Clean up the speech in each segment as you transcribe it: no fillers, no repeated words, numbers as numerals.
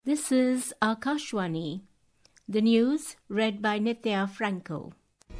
This is Akashwani. The news read by Nitya Franco.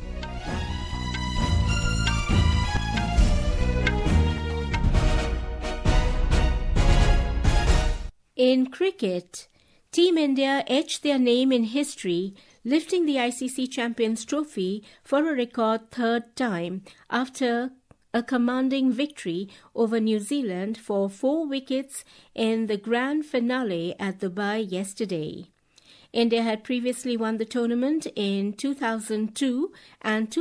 In cricket, Team India etched their name in history, lifting the ICC Champions Trophy for a record third time after a commanding victory over New Zealand for 4 wickets in the grand finale at Dubai yesterday. India had previously won the tournament in 2002 and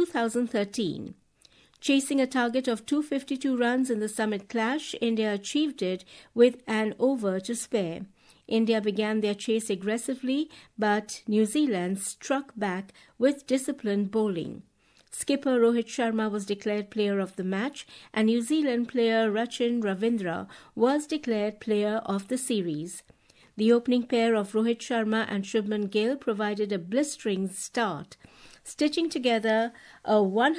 2013. Chasing a target of 252 runs in the Summit Clash, India achieved it with an over to spare. India began their chase aggressively, but New Zealand struck back with disciplined bowling. Skipper Rohit Sharma was declared player of the match, and New Zealand player Rachin Ravindra was declared player of the series. The opening pair of Rohit Sharma and Shubman Gill provided a blistering start, stitching together a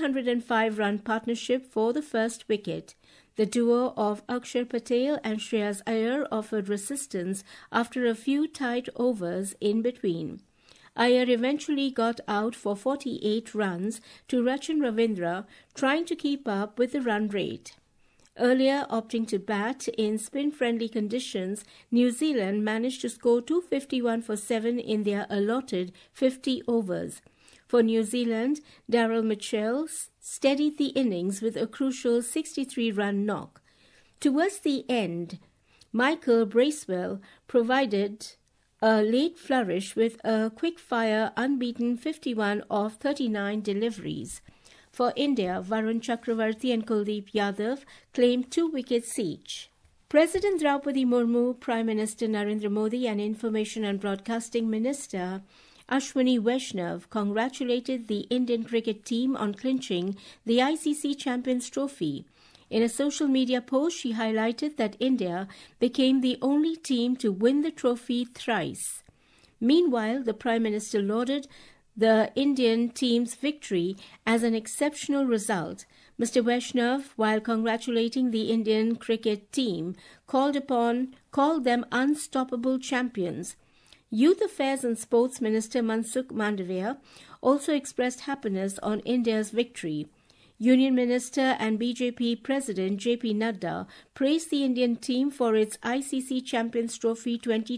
105-run partnership for the first wicket. The duo of Akshar Patel and Shreyas Iyer offered resistance after a few tight overs in between. Iyer eventually got out for 48 runs to Rachin Ravindra, trying to keep up with the run rate. Earlier opting to bat in spin-friendly conditions, New Zealand managed to score 251 for 7 in their allotted 50 overs. For New Zealand, Daryl Mitchell steadied the innings with a crucial 63-run knock. Towards the end, Michael Bracewell provided a late flourish with a quick-fire unbeaten 51 of 39 deliveries. For India, Varun Chakravarti and Kuldeep Yadav claimed 2 wickets each. President Draupadi Murmu, Prime Minister Narendra Modi and Information and Broadcasting Minister Ashwini Vaishnav congratulated the Indian cricket team on clinching the ICC Champions Trophy. In a social media post, she highlighted that India became the only team to win the trophy thrice. Meanwhile, the Prime Minister lauded the Indian team's victory as an exceptional result. Mr. Vaishnav, while congratulating the Indian cricket team, called them unstoppable champions. Youth Affairs and Sports Minister Mansukh Mandavia also expressed happiness on India's victory. Union Minister and BJP President J.P. Nadda praised the Indian team for its ICC Champions Trophy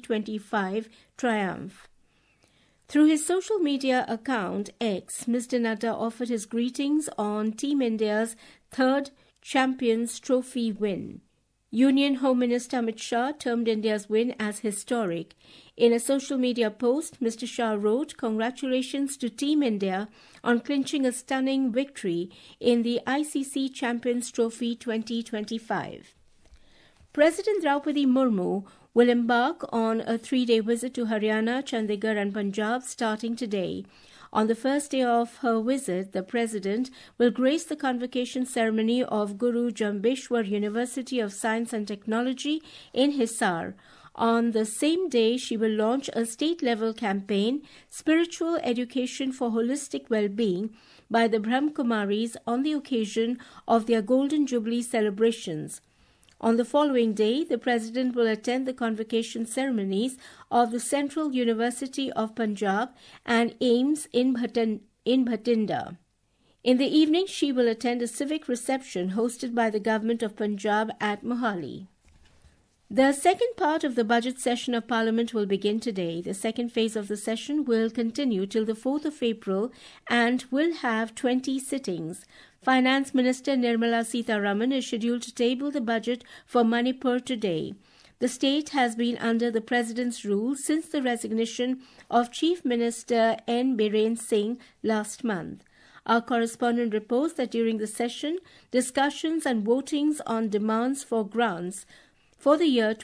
2025 triumph. Through his social media account X, Mr. Nadda offered his greetings on Team India's third Champions Trophy win. Union Home Minister Amit Shah termed India's win as historic. In a social media post, Mr. Shah wrote, "Congratulations to Team India on clinching a stunning victory in the ICC Champions Trophy 2025. President Draupadi Murmu will embark on a 3-day visit to Haryana, Chandigarh and Punjab starting today. On the first day of her visit, the President will grace the convocation ceremony of Guru Jambheshwar University of Science and Technology in Hisar. On the same day, she will launch a state-level campaign, Spiritual Education for Holistic Well-Being, by the Brahmakumaris on the occasion of their Golden Jubilee celebrations. On the following day, the President will attend the convocation ceremonies of the Central University of Punjab and AIIMS in Bhatinda. In the evening, she will attend a civic reception hosted by the Government of Punjab at Mohali. The second part of the budget session of Parliament will begin today. The second phase of the session will continue till the 4th of April and will have 20 sittings. Finance Minister Nirmala Sitharaman is scheduled to table the budget for Manipur today. The state has been under the President's rule since the resignation of Chief Minister N. Biren Singh last month. Our correspondent reports that during the session, discussions and votings on demands for grants for the year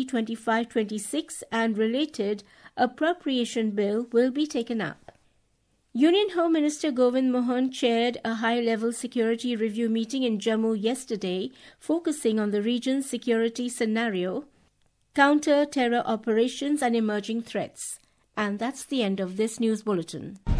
2025-26 and related appropriation bill will be taken up. Union Home Minister Govind Mohan chaired a high-level security review meeting in Jammu yesterday, focusing on the region's security scenario, counter-terror operations and emerging threats. And that's the end of this news bulletin.